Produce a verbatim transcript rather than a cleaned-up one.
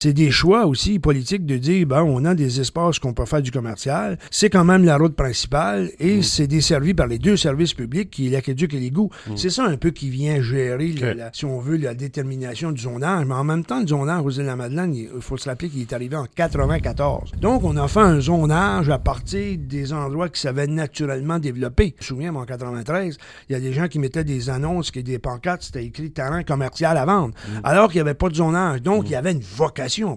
C'est des choix aussi politiques de dire, ben, on a des espaces qu'on peut faire du commercial. C'est quand même la route principale et mmh. c'est desservi par les deux services publics qui est l'Aqueduc et l'égout. Mmh. C'est ça un peu qui vient gérer, okay. la, la, si on veut, la détermination du zonage. Mais en même temps, le zonage aux Îles-de-la-Madeleine, il faut se rappeler qu'il est arrivé en quatre-vingt-quatorze. Donc, on a fait un zonage à partir des endroits qui s'avaient naturellement développés. Je me souviens, en quatre-vingt-treize, il y a des gens qui mettaient des annonces, qui des pancartes, c'était écrit terrain commercial à vendre, mmh. alors qu'il n'y avait pas de zonage. Donc, mmh. il y avait une vocation